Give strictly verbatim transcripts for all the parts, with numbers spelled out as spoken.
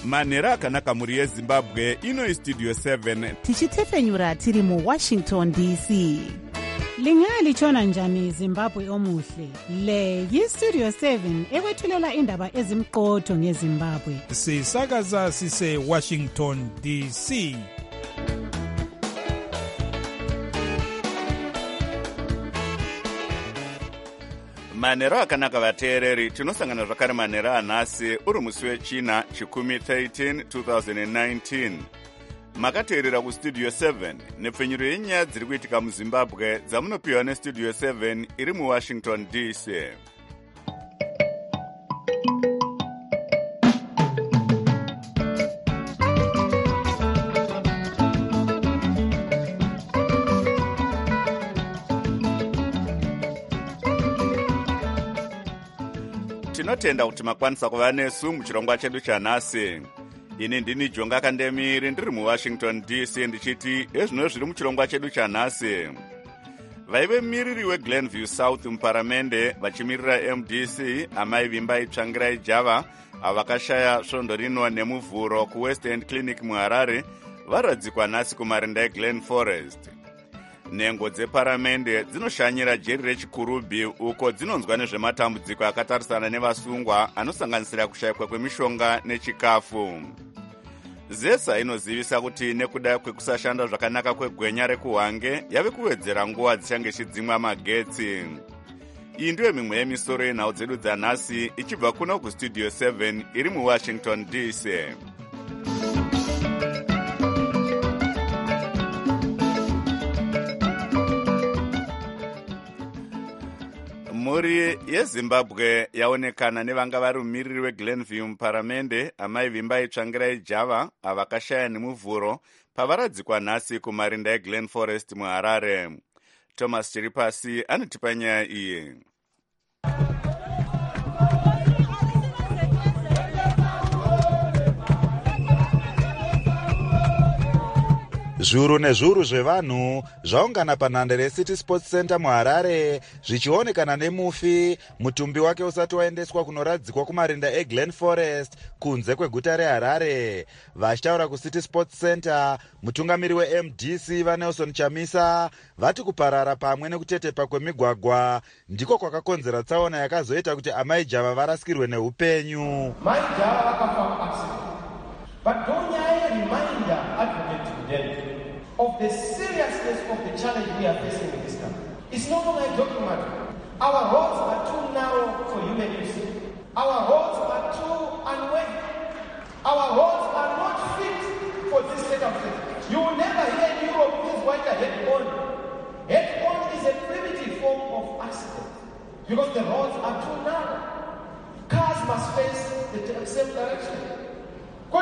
manhero akanaka mhuri yezimbabwe. Ino istudio seven tichitefenyura tiri muwashington D C. Lingalitshona njani Zimbabwe omuhle? Le yistudio seven ekwethulela indaba ezimqotho ngeZimbabwe. Sisakaza sise Washington D C. manhero akanaka vateereri, tinosangana zvakare manhero anhasi uri musi wechina chikumi thirteen twenty nineteen. Makateerera kustudio seven nepfenyuro yenyaya dziri kuitika muzimbabwe dzamunopiwa nestudio seven iri muwashington D C. Tinotenda kuti makwanisa kuva nesu muchirongwa chedu chanhasi. Ini ndini Jonga Kandemiri ndiri muWashington D C ndichiti ezvino zviri muchirongwa chedu chanhasi. Vaive miriri weGlenview South muparamende vachimirira M D C amai Vimbai Tsvangirai Java avakashaya svondo rino nemuvhuro kuWest End Clinic muHarare varadzikwa nhasi kumarinda eGlen Forest. Nhengo dzeparamende dzinoshanyira jeri rechikurubi uko dzinonzwa nezvematambudziko akatarisana nevasungwa anosanganisira kushayikwa kwemishonga nechikafu. Zesa inozivisa kuti nekuda kwekusashanda zvakanaka kwegwenya rekuhwange yave kuwedzera nguva dzichange chidzimwa magetsi. Iyi ndiyo mimwe yemisoro yenhau dzedu dzanhasi ichibva kuno kustudio seven iri muWashington D C. Mhuri yeZimbabwe yaonekana nevanga vari mumiriri weGlenview muparamende amai Vimbai Tsvangirai Java avakashaya nemuvhuro pavaradzikwa nhasi kumarinda eGlen Forest muHarare. Thomas Chiripasi anotipa nyaya iyi. Zviuru nezviuru zvevanhu zvaungana panhandare reCity Sports Center muHarare zvichionekana nemufi mutumbi wake usati waendeswa kunoradzikwa kumarinda eGlen Forest kunze kweguta reHarare. Vachitaura kuCity Sports Center, mutungamiri weM D C vaNelson Chamisa vati kuparara pamwe nekutetepa kwemigwagwa ndiko kwakakonzera tsaona yakazoita kuti amai Java varasikirwe neupenyu. Mai Java vakafa accident. But don't you remind advocate today of the seriousness of the challenge we are facing in this country? It's no longer a joking matter. Our roads are too narrow for human use. Our roads are too unwell. Our roads are not fit for this state of things. You will never hear in Europe this white head-on. Head-on is a primitive form of accident because the roads are too narrow. Cars must face the same direction. We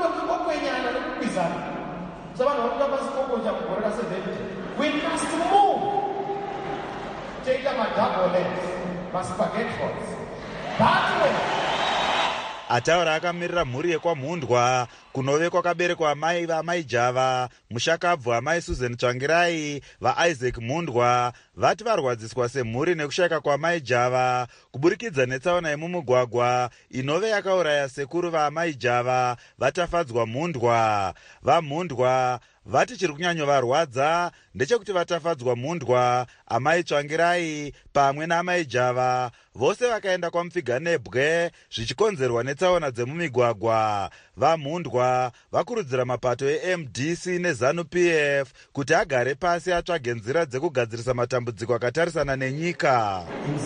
must move. Take them a double lens. Must forget what's that way. Ataura akamirira mhuri yekwamhundwa kunove kwakaberekwa amai vaamai Java, mushakabvu amai Susan Tsvangirai vaIsaac Mhundwa vati varwadziswa semhuri nekushayika kwamai Java kuburikidza netsaona yemumugwagwa inove yakauraya sekuru vaamai Java vatafadzwa Mhundwa. VaMhundwa vati chiri kunyanyovarwadza ndechekuti vatafadzwa Mhundwa, amai Tsvangirai pamwe naamai Java vose vakaenda kwaMupfiganebwe zvichikonzerwa netsaona dzemumigwagwa. VaMhundwa vakurudzira mapato eM D C neZANU-P F kuti agare pasi atsvage nzira dzekugadzirisa matambudziko akatarisana nenyika.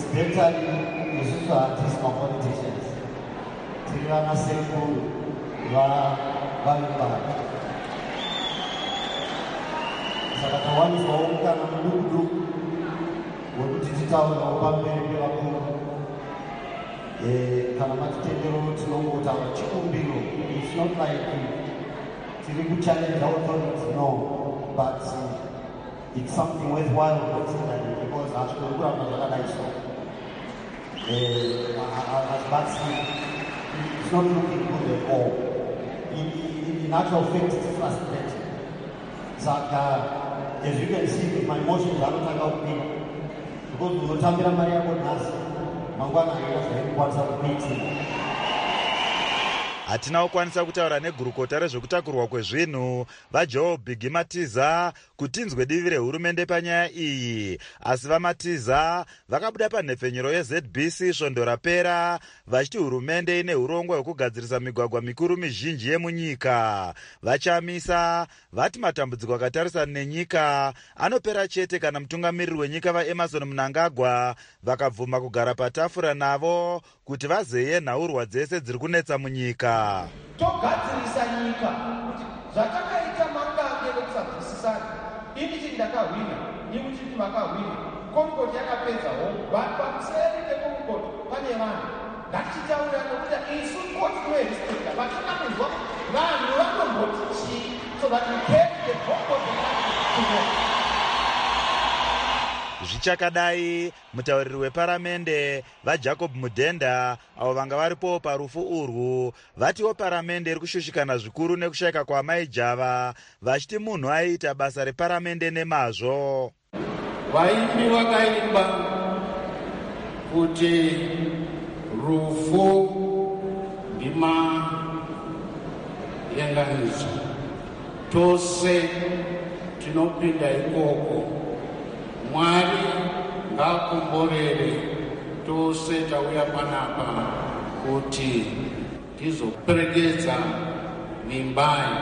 Saka tawaniswa ungana mududu wekuti titaurawo pamberi pevakuru kana matitendero tinongotaura chikumbiro. It's not like tiri kuchallenge authorities, no, but it's something worthwhile considering because hazvikoni kuramba zvakadai so. As Batsy, it's not looking good at all. In, in actual fact, it's frustrating. Saka as you can see with my emotions anotanga kupinda because unotambira mari yako nhasi mangwana haina zvaikukwanisa kupiti. hatina kukwanisa kutaura negurukota rezvekutakurwa kwezvinhu vajoe big matiza kuti inzwe divi rehurumende panyaya iyi, asi vamatiza vakabuda panhepfenyuro yeZ B C svondo rapera vachiti hurumende ine urongwa hwekugadzirisa migwagwa mikuru mizhinji yemunyika. Vachamisa vati matambudziko akatarisana nenyika anopera chete kana mutungamiriri wenyika vaEmerson Mnangagwa vakabvuma kugara patafura navo kuti vazeye nhaurwa dzese dziri kunetsa munyika. Togadzirisa nyika kuti zvatakaita mangange nekusabvisisana, ini chiti ndakahwina, ini chiti makahwina, konkoti yakapedza hongu, pamuseri pekonkoti pane vanhu. Ngatichitaurira kuti isu koti toerespecta, vatonakunzwa vanhu vanomboti chii, so that we take the vocal to them. Zvichakadai, mutauriri weparamende vaJacob Mudhenda avo vanga varipo parufu urwu vatiwo paramende iri kushushikana zvikuru nekushayika kwaamai Java, vachiti munhu aiita basa reparamende nemazvo. Vaimbi vakaimba kuti rufu ndima yenganiso, tose tinopinda ikoko. Mwari ngakomborere tose tauya panapa kuti tizoperekedza mimbai.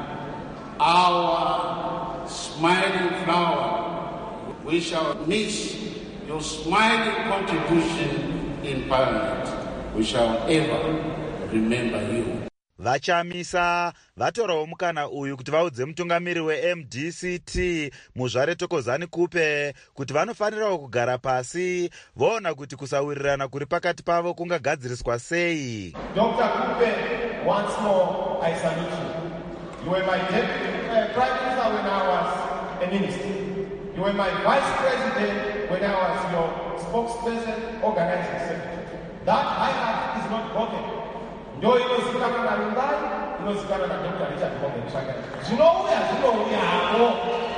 Our smiling flower, we shall miss your smiling contribution in Parliament. We shall ever remember you. Vachamisa vatorawo mukana uyu kuti vaudze mutungamiriri weM D C T Muzvare Tokozani Kupe kuti vanofanirawo kugara pasi voona kuti kusawirirana kuri pakati pavo kungagadziriswa sei. Doctor Kupe, once more I salute you. You were my deputy uh, prime minister when I was a minister. You were my vice president when I was your spokesperson, organizing secretary. That hierarchy is not broken. Ndio inozikana na Rundai, inozikana na Doctor Richard Kombe Mshaka. Zinouya, zinouya hapo.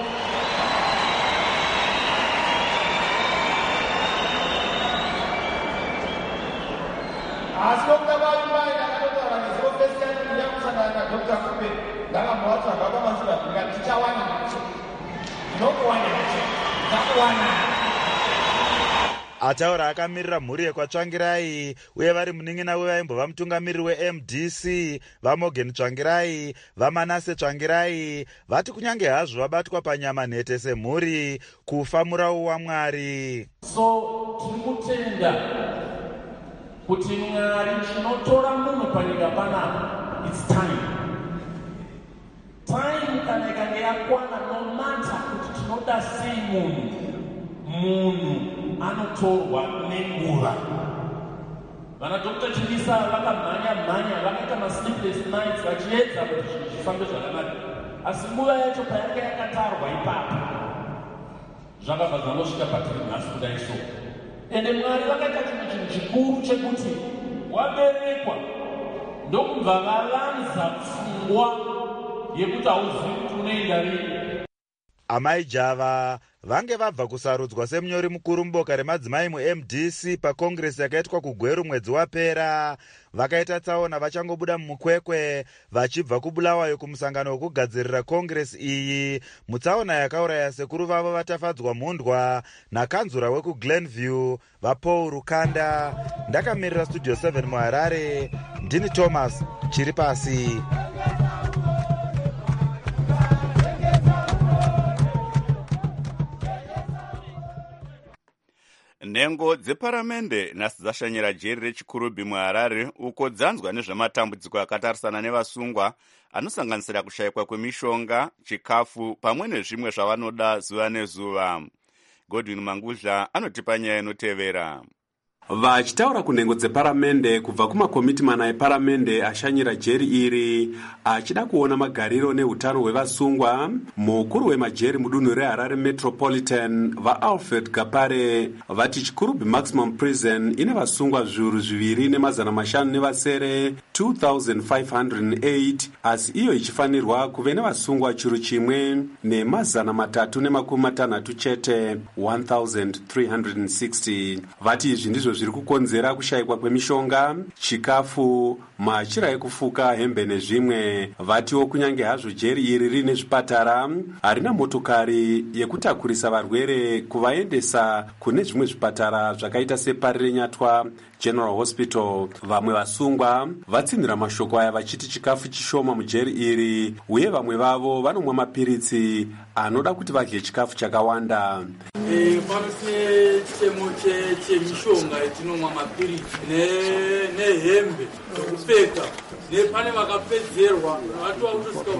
Asokta baimbai na Doctor Ranisco President ya kusana na Doctor Kupe. Ngala mwatu akaba masula kuga tichawana nacho. Nokuwana nacho. Takuwana. Ataura akamirira mhuri yekwaTsvangirai uye vari munin'ina wevaimbova mutungamiriri weM D C vaMorgan Tsvangirai vaManase Tsvangirai vati kunyange hazvo vabatwa panyama nhete semhuri kufa murau waMwari. So tiri kutenda kuti Mwari chinotora munhu panyika panapa, it's time. Time kana ikange yakwana, no matter kuti tinoda sei munhu, munhu anotorwa nenguva. Vana Doctor Chilisa vakamhanya mhanya, vakaita ma-sleepless nights vachiedza kuti zvinhu zvifambe zvakanaka, asi nguva yacho payanga yakatarwa ipapo zvakabva zvanosvika patiri nhasi kudai so. Ende Mwari vakaita chimwe chinhu chikuru chekuti waberekwa ndokubva valanza pfungwa yekuti hauzivi kuti unoenda rini. Amai Java vange vabva kusarudzwa semunyori mukuru muboka remadzimai muM D C pakongresi yakaitwa kuGweru mwedzi wapera. Vakaita tsaona vachangobuda mumukwekwe vachibva kubulawayo kumusangano wekugadzirira kongresi iyi, mutsaona yakauraya sekuru vavo vatafadzwa mhundwa nakanzura wekuGlenview vaPaul Rukanda. Ndakamirira Studio seven muHarare, ndini Thomas Chiripasi. Nhengo dzeparamende nhasi dzashanyira jeri reChikurubi muHarare uko dzanzwa nezvematambudziko akatarisana nevasungwa anosanganisira kushayikwa kwemishonga, chikafu pamwe nezvimwe zvavanoda zuva nezuva. Godwin Mangudla anotipa nyaya inotevera. Vachitaura kunhengo dzeparamende kubva kumakomiti mana eparamende ashanyira jeri iri achida kuona magariro neutano hwevasungwa, mukuru wemajeri mudunhu reHarare Metropolitan vaAlfred Gapare vati Chikurubi Maximum Prison ine vasungwa zviuru zviviri nemazana mashanu nevasere two thousand five hundred eight, asi iyo ichifanirwa kuve nevasungwa chiuru chimwe nemazana matatu nemakumi matanhatu chete one thousand three hundred sixty. Vati izvi ndizvo zviri kukonzera kushayikwa kwemishonga, chikafu, machira ekufuka, hembe nezvimwe. Vatiwo kunyange hazvo jeri iri rine zvipatara, harina motokari yekutakurisa varwere kuvaendesa kune zvimwe zvipatara zvakaita separi renyatwa General Hospital. Vamwe vasungwa vatsinhira mashoko aya vachiti chikafu chishoma mujeri iri, uye vamwe vavo vanomwa mapiritsi anoda kuti vadye chikafu chakawanda. Eh, pamusine chitemo chemishonga etinomwa mapiritsi nehembe dzokupfeka, nepane vakapedzerwa vatiwa kutosvika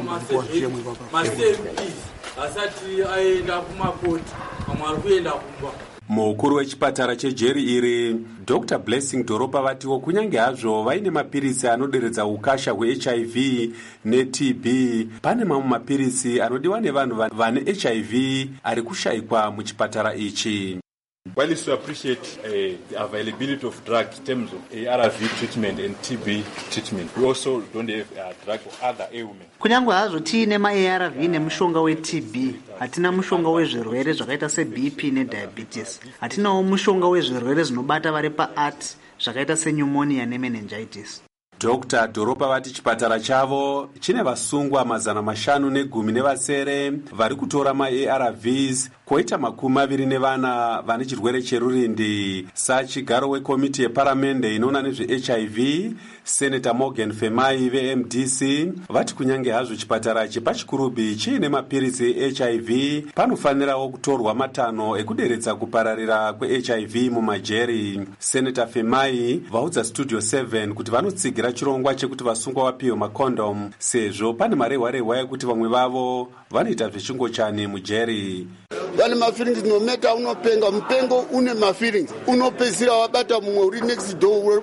kumasevhisi asati aenda kumakoti, vamwe ari kuenda kumba. Mukuru wechipatara chejeri iri Doctor Blessing Doropa vatiwo kunyange hazvo vaine mapiritsi anoderedza ukasha hwe-H I V ne-T B, pane mamwe mapiritsi anodiwa nevanhu vane H I V ari kushayikwa muchipatara ichi. While we appreciate uh, the availability of drug in terms of A R V treatment and T B treatment, we also don't have a drug for other ailments. Kunyange hazvo tiine ma-A R V nemushonga we-T B, hatina mushonga wezvirwere zvakaita se-B P ne-diabetes. Hatinawo mushonga wezvirwere zvinobata vari pa-art zvakaita se-pneumonia ne-meningitis. Doctor Doropa vati chipatara chavo chine vasungwa mazana mashanu negumi nevasere vari kutora ma-A R Vs, koita makumi maviri nevana vane chirwere cherurindi. Sachigaro wekomiti yeparamende inoona nezve-H I V, Senator Morgan Femai ve-M D C vati kunyange hazvo chipatara chepachikurubi chiine mapiritsi e-H I V, panofanirawo kutorwa matanho ekuderedza kupararira kwe-H I V mumajeri. Senator Femai vaudza Studio seven kuti vanotsigira chirongwa chekuti vasungwa vapiwe makondom, sezvo pane marehwa-rehwa ekuti vamwe vavo vanoita zvechingochani mujeri. Vane mafeelings nometa unopenga, mupengo une mafeelings, unopedzisira wabata mumwe uri next door,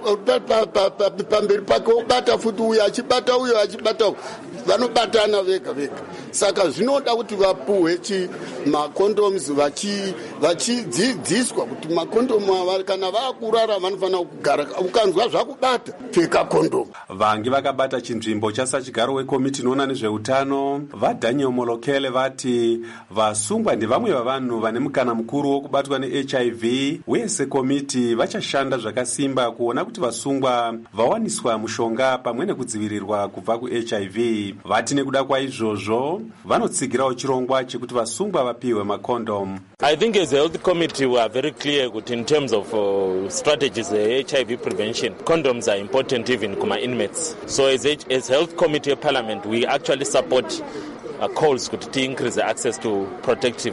pamberi pake wobata futi uyo achibata uyo achibata uyo, vanobatana vega vega. Saka zvinoda kuti vapuwe chi macondoms vachidzidziswa kuti makondomu ava kana vakurara vanofanira kugara, ukanzwa zvakubata pfeka kondomu. Vangi vakabata chinzvimbo chasachigaro wekomiti inoona nezveutano vaDaniel Molokele vati vasungwa ndevamwe vavanhu vane mukana mukuru wokubatwa ne-H I V, uye sekomiti vachashanda zvakasimba kuona kuti vasungwa vawaniswa mushonga pamwe nekudzivirirwa kubva ku-H I V. Vati nekuda kwaizvozvo vanotsigirawo chirongwa chekuti vasungwa vapiwe makondom. I think as a health committee we are very clear that in terms of uh, strategies uh, H I V prevention, condoms are important even kuma inmates. So as a as health committee of parliament we actually support Uh, calls to increase the access to protective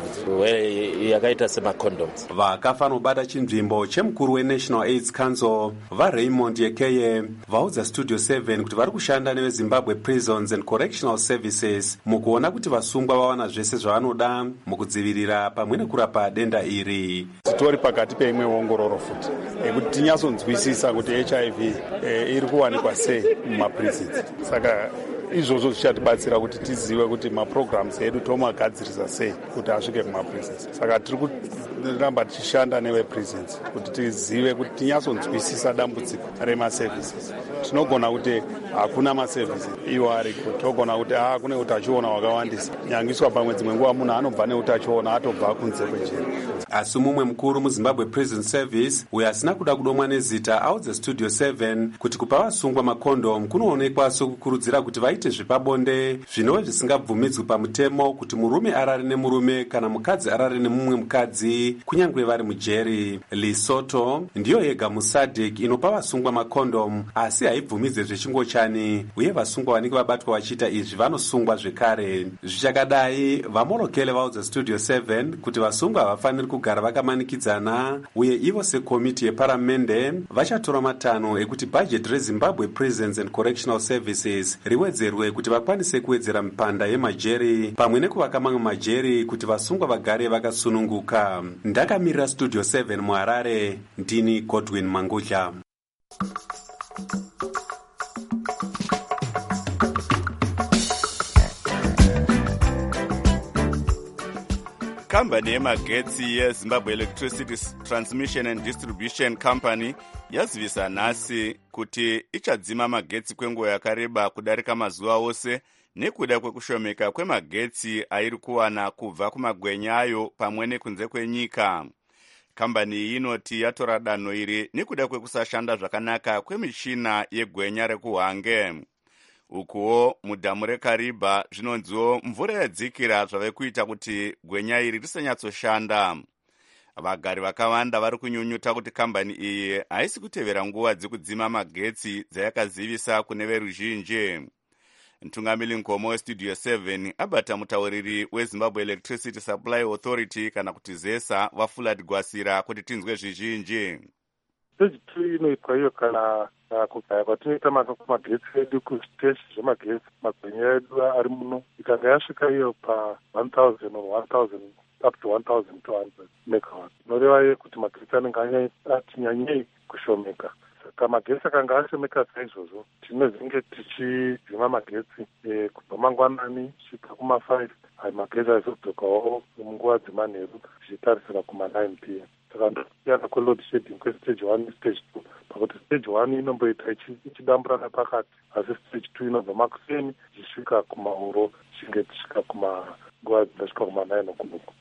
yakaita sema condoms. Vakafanobata chinzvimbo chemukuru weNational AIDS Council vaRaymond Yekeye vaudza Studio seven kuti vari kushanda neveZimbabwe Prisons and Correctional Services mukuona kuti vasungwa vawana zvese zvavanoda mukudzivirira pamwe nekurapa denda iri. Titori pakati peimwe ongororo futi ekuti tinyatsonzwisisa kuti H I V eh, iri kuwanikwa sei mumaprisons. Saka izvozvo zvichatibatsira kuti tizive kuti maprograms edu tomagadzirisa sei kuti asvike kumaprisons. Saka tiri kuramba tichishanda neveprisons kuti tizive kuti tinyatsonzwisisa dambudziko remaservices. Tinogona kuti hakuna maservices iwo ariko, togona kuti ah kune utachiona hwakawandisa, nyangiswa pamwe dzimwe nguva munhu anobva neutachiona atobva kunze kwejeri. Asi mumwe mukuru muZimbabwe Prison Service uyo asina kuda kudomwa nezita audza Studio seven kuti kupa vasungwa makondom kunoonekwa sokukurudzira kuti vaite zvepabonde zvinova zvisingabvumidzwi pamutemo, kuti murume arare nemurume kana mukadzi arare nemumwe mukadzi kunyange vari mujeri. Lesotho ndiyo yega muSADC inopa vasungwa makondom asi haibvumidze zvechingochani, uye vasungwa vanenge vabatwa vachiita izvi vanosungwa zvekare. Zvichakadai vaMolokele vaudza Studio seven kuti vasungwa havafaniri kugara vakamanikidzana, uye ivo sekomiti yeparamende vachatora matanho ekuti bhajetu reZimbabwe Prisons and Correctional Services riwedzerwe kuti vakwanise kuwedzera mipanda yemajeri pamwe nekuvaka mamwe majeri kuti vasungwa vagare vakasununguka. Ndakamirira Studio seven muHarare, ndini Godwin Mangudla. Kambani yemagetsi yeZimbabwe Electricity Transmission and Distribution Company yazivisa nhasi kuti ichadzima magetsi kwenguva yakareba kudarika mazuva ose nekuda kwekushomeka kwemagetsi airi kuwana kubva kumagwenya ayo pamwe nekunze kwenyika. Kambani iyi inoti yatora danho iri nekuda kwekusashanda zvakanaka kwemichina yegwenya rekuhwange. Ukuwo mudhamu reKariba zvinonziwo mvura yadzikira zvave kuita kuti gwenya iri risanyatsoshanda. Vagari vakawanda vari kunyunyuta kuti kambani iyi haisi kutevera nguva dzekudzima magetsi dzayakazivisa kune veruzhinji. Mtungamiri Nkomo westudio seven abata mutauriri weZimbabwe Electricity Supply Authority kana kuti ZESA vaFulad Gwasira kuti tinzwe zvizhinji. Stage two inoitwa iyo kana kugaya kwatinoita magetsi edu kuzviteshi zvemagetsi magwenya edu ari muno ikanga yasvika iyo pa one thousand or one thousand up to one thousand two hundred megawatts. Noreva kuti magetsi anenge ati nyanyei kushomeka. Saka magetsi akanga ashomeka saizvozvo tinozenge tichidzima magetsi kubva mangwanani kusvika kuma five. Hai magetsi aizodzokawo munguva dzemanheru zvichitarisira kuma nine p m. Saka ndosiyana kweload shedding kwestage one nestage two. Pakuti stage one inomboita ichidamburana pakati, asi stage two inobva makuseni zichisvika kumauro zichinge tichisvika kuma nguva dzinosvika kuma nine okunuku.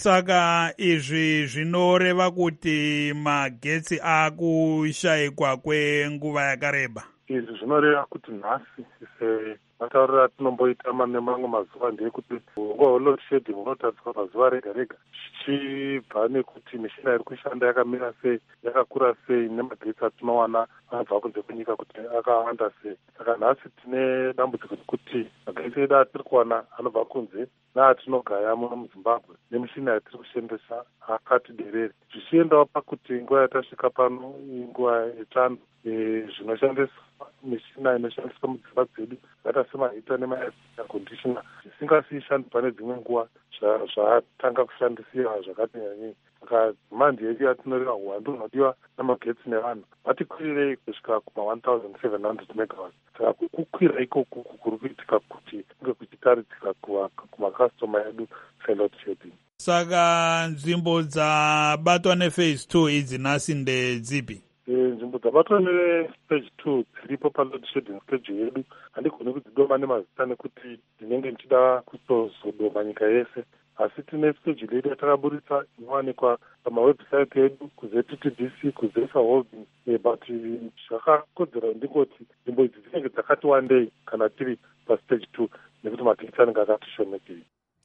Saka izvi zvinoreva kuti magetsi akushayikwa kwenguva yakareba. Izvi zvinoreva kuti nhasi matauriro atinomboita nemamwe mazuva ndeyekuti nguva load shedding unotariswa pazuva rega rega zvichibva nekuti mishina iri kushanda yakamira sei, yakakura sei, nemagetsi atinowana anobva kunze kwenyika kuti akawanda sei. Saka nhasi tine dambudziko rekuti magetsi edu atiri kuwana anobva kunze naatinogaya muno muZimbabwe nemishina yatiri kushandisa akati derere. Zvichiendawo pakuti nguva yatasvika pano inguva yechando, zvinoshandiswa mishina inoshandiswa mudzimba dzedu zvakaita semahita nemair conditioner zvisingasiishandi pane dzimwe nguva zvatanga kushandisiwa zvakati nyanyei. Saka mandi yedu yatinoreva uwandu hunodiwa namagetsi nevanhu vatikwirirei kusvika kuma one thousand seven hundred megawatts. Saka kukwira ikoko kuri kuitika kuti kunge kuchitaridzika kumakastoma edu seload shedding. Saka nzvimbo dzabatwa nephase two idzi nhasi ndedzipi? Nzvimbo dzabatwa nestage two dziripo paload shedding stage yedu handigoni kudzidoma nemazita nekuti ndinenge ndichida kutozodoma nyika yese, asi tine stage ledu yatakaburitsa inowanikwa pamawebsite edu kuZ T D C, kuZESA Holding, but zvakakodzera ndingoti nzvimbo idzi dzinenge dzakati wandei kana tiri pastage two nekuti magetsi anenge akati shomekei.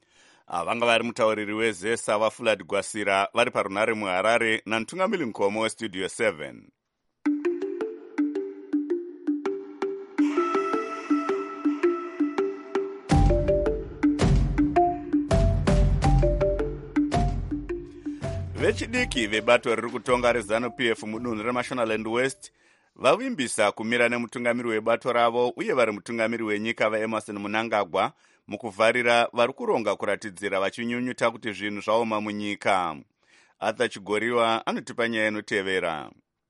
Vanga vari mutauriri weZESA vaFulad Gwasira vari parunare muHarare naMtungamiri Nkomo westudio seven. Vechidiki vebato riri kutonga reZANU-P F mudunhu reMashonaland West vavimbisa kumira nemutungamiri webato ravo uye vari mutungamiri wenyika vaEmerson Mnangagwa mukuvharira vari kuronga kuratidzira vachinyunyuta kuti zvinhu zvaoma munyika. Arthur Chigoriwa anotipa nyaya inotevera.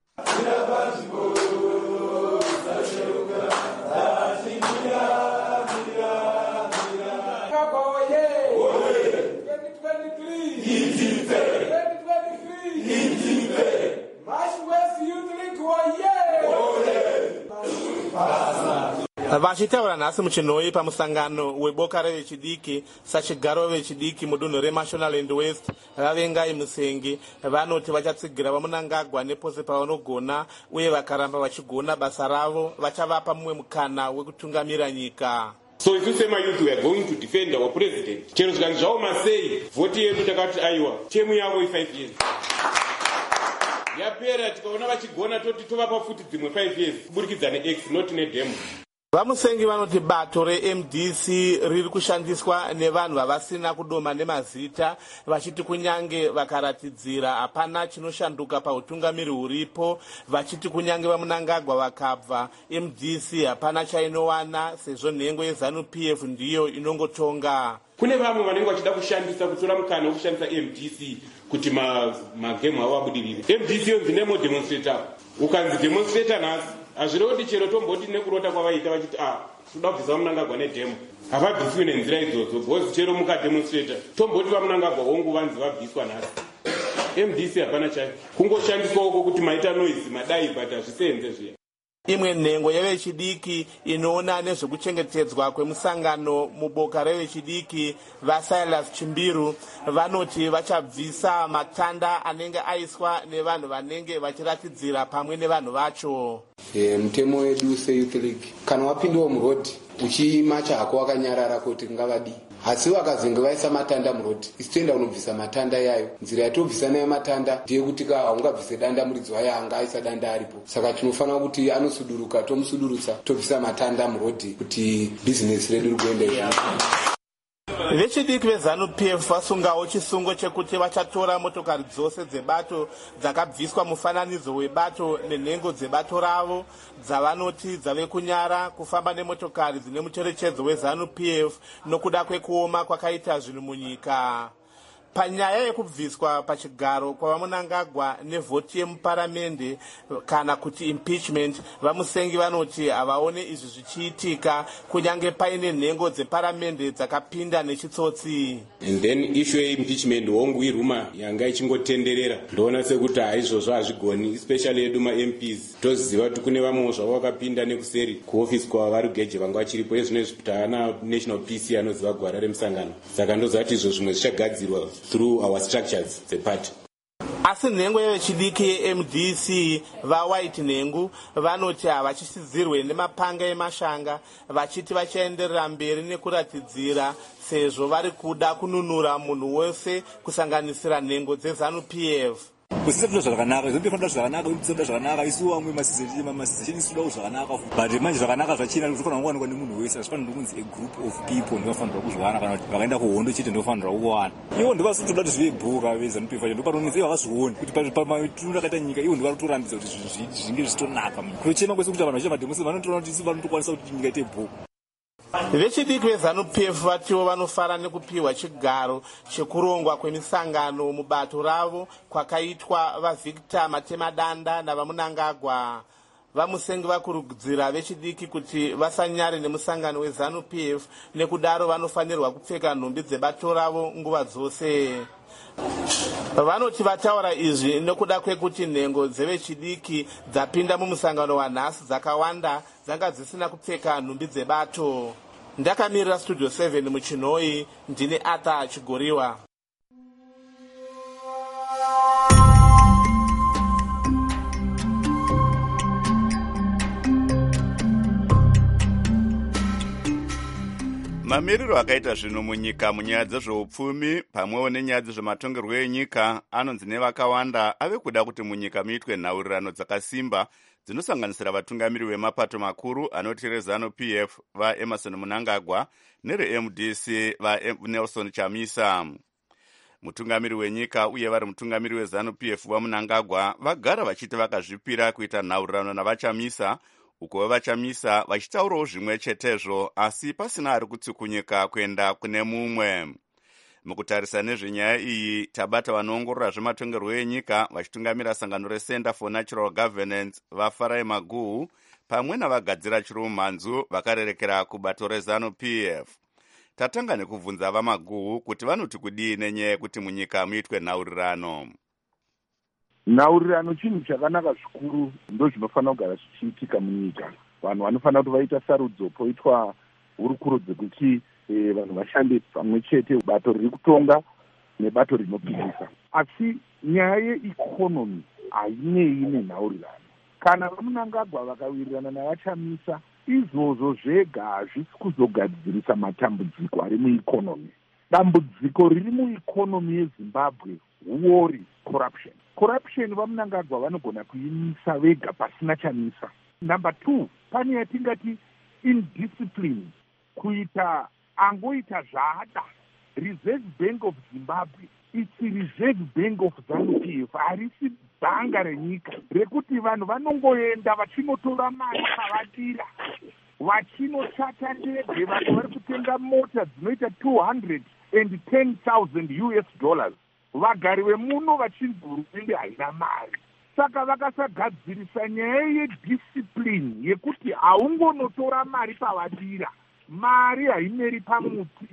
Vachitaura nhasi muchinhoi pamusangano weboka revechidiki sachigaro vechidiki mudunhu reMashonaland West vavengai musengi vanoti vachatsigira vaMnangagwa nepose pavanogona uye vakaramba vachigona basa ravo vachavapa mumwe mukana wekutungamira nyika. So isu semayouth we are going to defend our president. Chero zvikanzi zvaoma sei vhoti yedu takati aiwa temu yavo i-five years yapera, tikaona vachigona toti tovapa futi dzimwe five years kuburikidza nex not nedemo. Vamusengi vanoti bato reM D C riri kushandiswa nevanhu vavasina kudoma nemazita, vachiti kunyange vakaratidzira hapana chinoshanduka pautungamiri huripo, vachiti kunyange vaMnangagwa vakabva M D C hapana chainowana sezvo nhengo yeZANU-P F ndiyo inongotonga. Kune vamwe vanenge vachida kushandisa kutora mukana wokushandisa M D C kuti magemu avo abudirire. M D C yonzi nemo demonstrator, ukanzi demonstrator nhasi hazviroti chero tomboti nekurota kwavaita vachiti ah toda kubvisa vaMnangagwa nedhemo havabviswi nenzira idzodzo bhozi chero mukademonstrata tomboti vaMnangagwa ongu vanzi vabviswa nhasi. M D C hapana chayo kungoshandiswawo kuti maita noise madai but hazvisenze zviya. Imwe nhengo yevechidiki inoona nezvekuchengetedzwa kwemusangano muboka revechidiki vaSilas Chimbiru vanoti vachabvisa matanda anenge aiswa nevanhu vanenge vachiratidzira pamwe nevanhu vacho. E, mutemo wedu seYouth League kana wapindiwa murodhi uchiima chako wakanyarara kuti ngavadi asi vakazenge vaisa matanda murodhi isi toenda kunobvisa matanda yayo. Nzira yatobvisa nayo matanda ndiye kuti ka haungabvise danda muridzi wayo anga aisa danda aripo, saka tinofanira kuti anosuduruka tomusudurutsa tobvisa matanda murodhi kuti bhizinesi redu rikuenda izvi. Vechidiki veZanu-P F vasungawo chisungo chekuti vachatora motokari dzose dzebato dzakabviswa mufananidzo webato nenhengo dzebato ravo dzavanoti dzave kunyara kufamba nemotokari dzine mucherechedzo weZanu-P F nokuda kwekuoma kwakaita zvinhu munyika. Panyaya yekubviswa pachigaro kwavaMunangagwa nevhoti yemuparamende kana kuti impeachment, vamusengi vanoti havaone izvi zvichiitika kunyange paine nhengo dzeparamende dzakapinda nechitsotsi. And then issue yeimpeachment hongu iruma yanga ichingotenderera ndoona sekuti haizvozvo hazvigoni, especially yedu maM Ps toziva kuti kune vamwewo zvavo vakapinda nekuseri kuofisi kwavari geje vanga vachiripo ezvinezvi kuti haana national P C anoziva gwara remusangano, saka ndoziva kuti izvo zvimwe zvichagadzirwa through our structures the party. Asi nhengo yevechidiki yeM D C vaWhite Nhengu vanoti havachisidzirwe nemapanga emashanga vachiti vachaenderera mberi nekuratidzira sezvo vari kuda kununura munhu wese kusanganisira nhengo dzeZanu-P F. kusisa zviro zvakanaka izvo ndinofanira zvakanaka utsenda zvakanaka isu vamwe masizeni masizeni isudawo zvakanaka but manje zvakanaka zvachina zvofanira kuwanikwa nemunhu wese zvofanira kunzi a group of people ndinofanira kuzviwana kana kuti vakaenda kuhondo chete ndinofanira kuwana ivo ndivasitoda kuti zvive bhuka veZanu-P F vacho ndopatonisi havazvioni kuti pamaituro akaita nyika ivo ndivarikutorambidza kuti zvinge zvichitonaka kuchema kwese kuti vanhu vachiita madhemosi vanotoona kuti isi vanotokwanisa kuti nyika ite bhuka. Vechidiki veZanu-P F vatiwo vanofara nekupiwa chigaro chekurongwa kwemisangano mubato ravo kwakaitwa vaVictor Matemadanda navaMunangagwa. Vamusengi vakurudzira vechidiki kuti vasanyare nemusangano weZanu-P F nekudaro vanofanirwa kupfeka nhumbi dzebato ravo nguva dzose. Vanoti vataura izvi nokuda kwekuti nhengo dzevechidiki dzapinda mumusangano wanhasi dzakawanda dzanga dzisina kupfeka nhumbi dzebato. Ndakamirira Studio seven muChinoi, ndine Arthur Chigoriwa. Mamiriro akaita zvinhu munyika munyaya dzezveupfumi pamwewo nenyaya dzezvematongerwo enyika anonzi nevakawanda ave kuda kuti munyika muitwe nhaurirano dzakasimba dzinosanganisira vatungamiri vemapato makuru anoti reZanu-P F vaEmerson Mnangagwa nereM D C vaNelson Chamisa. Mutungamiri wenyika uye vari mutungamiri weZanu-P F vaMnangagwa vagara vachiti vakazvipira kuita nhaurirano navachamisa, uko vachamisa vachitaurawo zvimwe chetezvo asi pasina ari kutsikunyika kuenda kune mumwe. Mukutarisa nezvenyaya iyi tabata vanoongorora zvematongerwo enyika vachitungamira sangano reCenter for Natural Governance vaFarai Maguhu pamwe navagadzira chirumhanzu vakarerekera kubato reZanu-P F. Tatanga nekubvunza vaMaguhu kuti vanoti kudii nenyaya yekuti munyika muitwe nhaurirano. Nhaurirano chinhu chakanaka zvikuru, ndo zvinofanira kugara zvichiitika munyika. Vanhu vanofanira kuti vaita sarudzo poitwa hurukuro dzekuti e, vanhu vashande pamwe chete bato riri kutonga nebato rinopikisa. Asi nyaya yeikonomi hainei nenhaurirano. Kana vaMunangagwa vakawirirana navachamisa, izvozvo zvega hazvisi kuzogadzirisa matambudziko ari muikonomi. Dambudziko riri muikonomi yeZimbabwe huori corruption. Corruption vaMunangagwa vanogona kuimisa vega pasina chamisa. Number two, pane yatingati indiscipline, kuita angoita zvada. Reserve Bank of Zimbabwe, it's Reserve Bank of Zanu-P F, harisi bhanga renyika rekuti vanhu vanongoenda vachinotora mari pavadira, vachinotsvaka ndege, vanhu vari kutenga mota dzinoita two hundred ten thousand U S dollars. Vagari vemuno vachinzi hurumende haina mari. Saka vakasagadzirisa nyaya yediscipline yekuti haungonotora mari pavadira. Mari haimeri pamuti,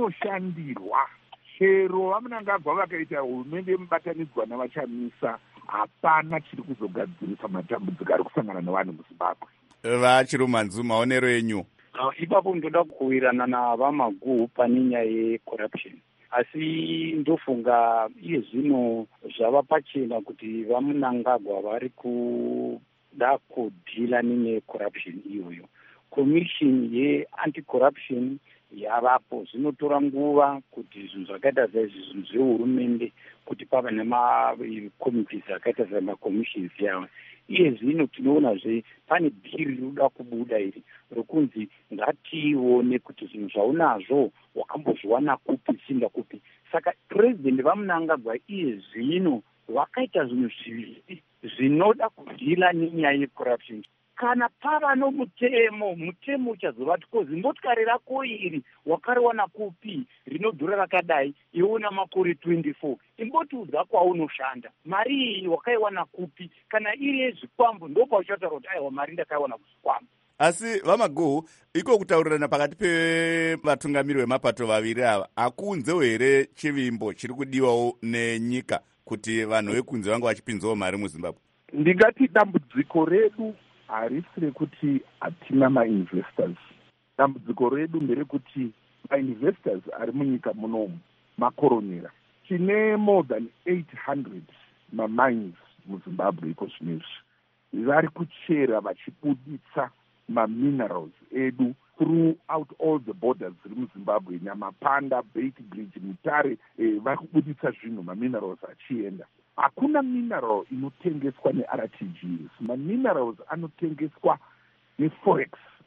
inoshandirwa. Chero vaMunangagwa vakaita hurumende mubatanidzwa navachamisa, hapana chiri kuzogadzirisa matambudziko ari kusangana nevanhu muzimbabwe. Vachirumanzu, maonero enyu? Ipapo ndoda kuwirirana navamagu pane nyaya yecorruption, asi ndofunga iye zvino zvava pachena kuti vaMnangagwa vari kuda kudhila nenyaya yecorruption iyoyo. Commission ye-anti-corruption yavapo, zvinotora nguva kuti zvinhu zvakaita saizvi zvinhu zvehurumende kuti pava nemakomitees akaita semakommissions yavo. Iye zvino tinoonazve pane bhiri rinoda kubuda iri rokunzi ngatione kuti zvinhu zvaunazvo wakambozviwana kupi zvisinga kupi. Saka president vaMnangagwa iye zvino vakaita zvinhu zviviri zvinoda kudhila nenyaya yecorruption. Kana pava nomutemo, mutemo uchazova tikozi motikari rako iri wakariwana kupi rinodhura rakadai iona makore twenty-four, imbotiudza kwaunoshanda mari iyi wakaiwana kupi. Kana iri yezvikwambo ndopauchataura kuti aiwa mari ndakaiwana kuzvikwambo. Asi vamaguhu, iko kutaurirana pakati pevatungamiri vemapato vaviri ava hakunzewo here chivimbo chiri kudiwawo nenyika kuti vanhu vekunze vange vachipinzawo mari muZimbabwe? Ndingati dambudziko redu harisi rekuti hatina mainvestors. Dambudziko redu nderekuti mainvestors ari munyika munomu makoronera. Tine more than eight hundred mamines muZimbabwe iko zvinezvi. Vari kuchera vachibuditsa maminerals edu throughout all the borders ziri muZimbabwe, Nyamapanda, Beit Bridge, Mutare, eh, vari kubuditsa zvinhu maminerals achienda. Hakuna mineral inotengeswa ne-R T Gs. Maminerals anotengeswa ne-forex.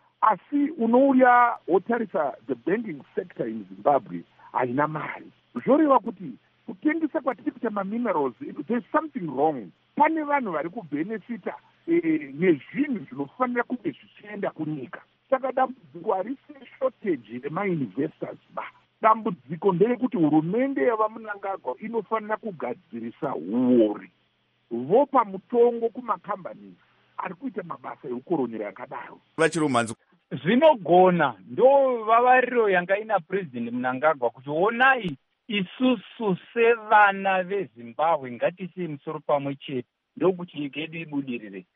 Asi unouya wotarisa the banking sector in Zimbabwe haina mari. Zvoreva kuti kutengesa kwatiri kuita maminerals, there's something wrong. Pane vanhu vari kubenefita eh, nezvinhu zvinofanira kunge zvichienda kunyika. Saka dambudziko harisi shortage yemainvestors ba. Dambudziko nderekuti hurumende yavaMnangagwa inofanira kugadzirisa huori, vopa mutongo kumacompanies ari kuita mabasa eukoronera akadaro. Vachirumanzu, zvinogona ndo vavariro yanga ina president Mnangagwa kuti onai isusu sevana veZimbabwe ngatiise musoro pamwe chete ndokuti nyika yedu ibudirire.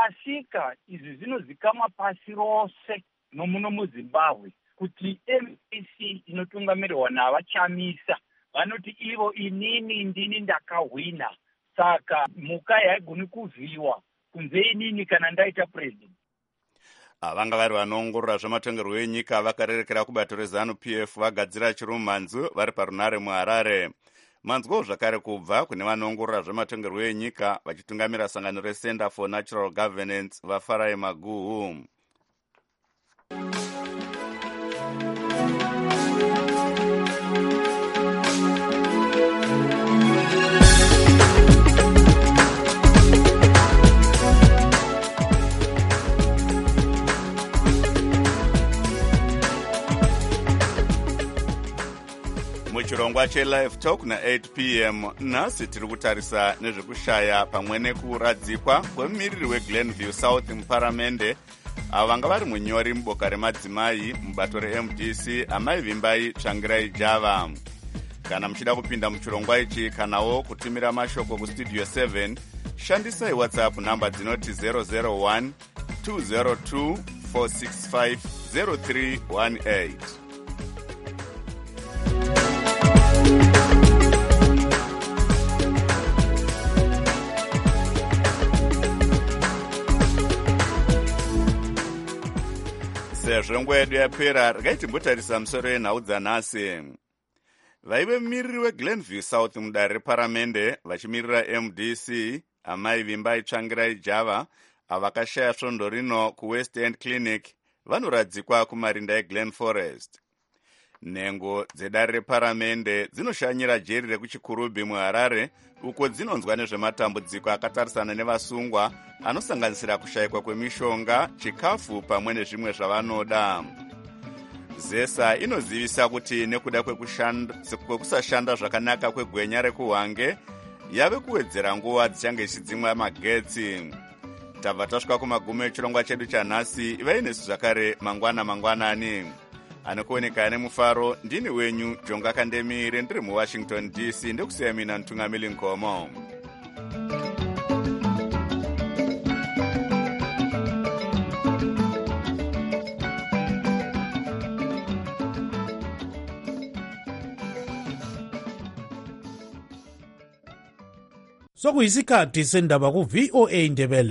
Asika izvi zvinozikamwa pasi rose nomuno muZimbabwe kuti M P C inotungamirwa navachamisa vanoti ivo inini ndini ndakahwina, saka muka haigoni kuvhiwa kunze inini kana ndaita president. Vanga vari vanoongorora zvematongerwo enyika vakarerekera kubato reZanu P F vagadzira Chirumanzu vari parunare muHarare. Manzwawo zvakare kubva kune vanoongorora zvematongerwo enyika vachitungamira sangano reCenter for Natural Governance vaFarai Maguhu. Muchirongwa cheLive Talk na eight p m nhasi tiri kutarisa nezvekushaya pamwe nekuradzikwa kwemumiriri weGlenview South muparamende avo vanga vari munyori muboka remadzimai mubato reM D C Amai Vimbai Tsvangirai Java. Kana muchida kupinda muchirongwa ichi kanawo kutumira mashoko kustudio seven, shandisai WhatsApp namba dzinoti zero zero one two zero two four six five zero three one eight. Sezvo nguva yedu yapera, regai timbotarisa musoro yenhau dzanhasi. Vaive mumiriri weGlenview South mudare reparamende vachimirira M D C Amai Vimbai Tsvangirai Java avakashaya svondo rino kuWest End Clinic vanoradzikwa kumarinda eGlen Forest. Nhengo dzedare reparamende dzinoshanyira jeri rekuchikurubhi muHarare uko dzinonzwa nezvematambudziko akatarisana nevasungwa anosanganisira kushayikwa kwemishonga, chikafu pamwe nezvimwe zvavanoda. Zesa inozivisa kuti nekuda kwekusashanda zvakanaka kwegwenya rekuhwange yave kuwedzera nguva dzichange ichidzimwa magetsi. Tabva tasvika kumagumo echirongwa chedu chanhasi. Ivai nesu zvakare mangwana mangwanani. Anokuoneka nemufaro ndini wenyu Jonga Kandemire ndiri muWashington D C ndokusiya mina Ntungamili Nkomo. sokuyisikhathi sendaba ku-V O A Ndebele.